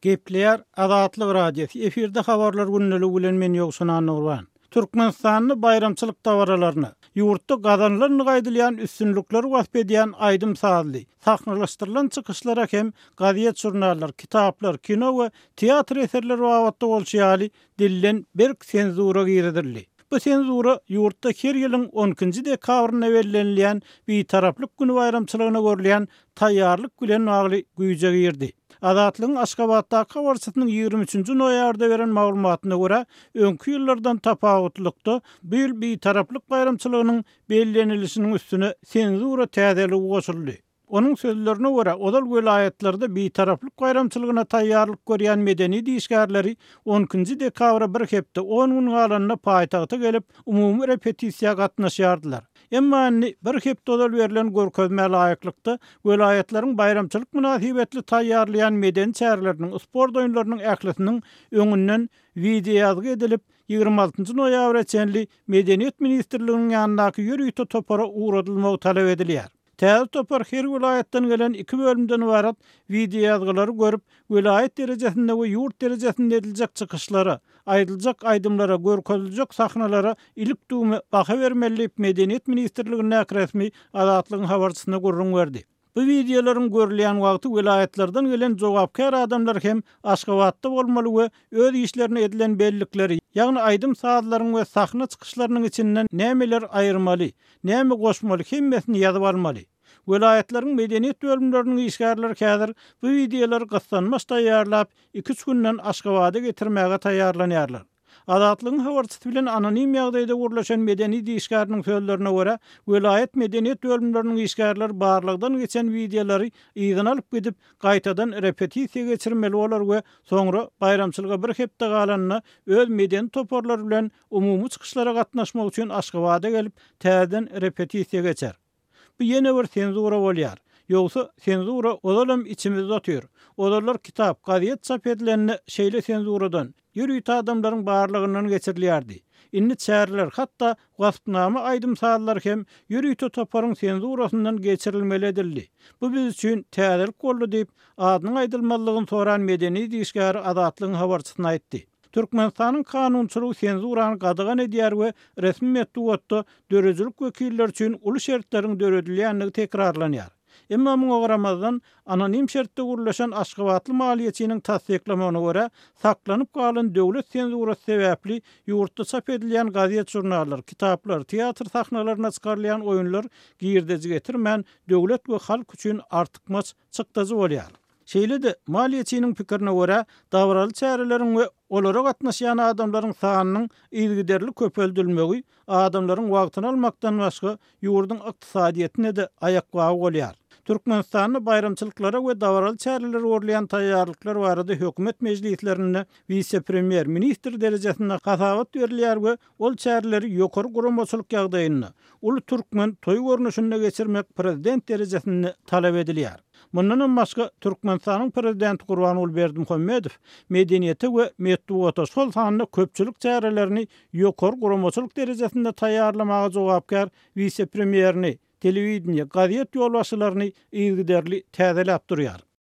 Gepleýär Azatlyk radiosi efirde habarlar günnälik bilen men ýogsunan Nurwan. Türkmenistanyň bayramçylyk dawaralaryny, ýurtda gazanlaryny gaýdylýan üstünlükleri wasp edýän aýdym sazly, sahnalaşdyrylan çykyşlara hem gaziýet jurnallar, kitaplar, kino we teatr eserleri wagtda bolşýaly dillen bir senzura girdirildi. Bu senzura ýurtda her ýylyň 10-njy dekabryna bellenilýän bir taraplyk güni bayramçylygyna görülýän taýýarlyk bilen bagly güýje girdi. Azatlygyň Aşgabatda kawarçysynyň 23-nji noýabrda beren maglumatyna görä, öňkü ýyllardan tapawutlykda bu ýyl bir taraplyk bayramçylygynyň bellenilişiniň üstüne senzura täzelik goşuldy. Onun sözlerine göre odal vilayetlerde bir taraflık bayramçılığına tayyarlık görýän medeni diýişgärleri 10-njy dekabra bir hepde 10 gün galanna paýtagta gelip umumy repetisiýa gatnaşýardylar. Emma bir hepde odal berilen görkezme laýyklykda vilayetleriň bayramçylyk münasibetli taýýarlayan medeni çäherleriniň sport oýunlarynyň ählisiniň öňünden video edilip 26-njy noýabra çenli Medeniýet Ministrliginiň ýanyndaky ýürüýte topara uğradylmagy talap edilýär. Täze topar her vilayetden gelen 2 bölümden ibaret video ýazgylary görüp, vilayet derejesinde we ýurt derejesinde ediljek çykyşlara, aýdyljak aýdymlara, görkeziljek sahnalara ilik dumy baha bermeli Medeniýet Ministrliginiň resmi Azatlygyň habarçysyna gurrun berdi. Bu videolaryň görülýän wagty vilayetlerden gelen jogapkar adamlar hem Aşgabatda bolmaly we öz işlerini edilen bellikleri, ýagny aýdym saatlaryň we sahna çykyşlarynyň içinden nämeler aýyrmaly, näme goşmaly hemmesini ýazyp almaly. Vilayetleriň medeniýet bölümleriniň işgärleri häzir bu videolary gyslanmaş taýýarlap 2-3 günden Aşgabata getirmäge taýýarlanýarlar. Azatlygyň habarçysy bilen anonim ýagdaýda gurlaşan medeni diýişgäriniň sözlerine görä, vilayet medeniýet bölümleriniň işgärleri barlygdan geçen videolary ýygyna alyp gidip gaýtadan repetisiýa geçirmeli bolar we soňra bayramçylyga bir hepde galanna öz medeni toparlar bilen umumy çykyşlara gatnaşmak üçin Aşgabata gelip täzeden repetisiýa geçer. Bu ýene bir senzura bolýar. Ýogsa senzura odalam içimizde otýar. Odalar kitap, gaziýet çap edilenini şeýle senzuradan, ýürüýte adamlaryň barlygyndan geçirilýärdi. Inni çäherler hatda gaspnama aýdym saatlar hem ýürüýte toparyň senzurasyndan geçirilmeli edildi. Bu biz üçin täzelik boldy diýip adynyň aýdylmalygyny soran medeni diýişgär Azatlygyň habarçysyna aýtdy. Türkmenistanyň kanunçylygy senzurany gadygan edýär we resmi metduatda dörejilik wekilleri üçin uly şertleriň döredilýänligi tekrarlanýar. Emma muňa garamazdan anonim şertde gurlaşan Aşgabatly maliýetçiniň tasdiklamagyna görä, saklanyp galan döwlet senzurasy sebäpli ýurtda çap edilýän gaziýet jurnallar, kitaplar, teatr sahnalaryna çykarylýan oýunlar girdiji getirmän döwlet we halk üçin artykmaç çykdyjy bolýar. Şeýle-de maliýetçiniň pikirine görä, dawraly çäreleriň we olara gatnaşýan adamlaryň sanynyň ilgiderli köpeldilmegi adamlaryň wagtyny almakdan başga ýurdun ykdysadyetine de ayak bagy bolýar. Türkmenistanyň bayramçylyklara we dawraly çäreleri görülýän taýýarlyklar barada hökümet mejlislerinde vice-premier ministr derejesinde hasawat berilýär we ol çäreleri ýokary guramaçylyk ýagdaýyna uly türkmen toý görnüşine geçirmek prezident derejesinde talap edilýär. Mundan başga Türkmenistanyň prezidenti Gurbanuly Berdimuhammedow medeniýete we metduata sol sanyny köpçülik çärelerini ýokary guramaçylyk derejesinde taýýarlamagy jogapkar vice-premierini telewiziýa, gaziýet ýolbaşçylaryny ilgiderli täzelep durýar.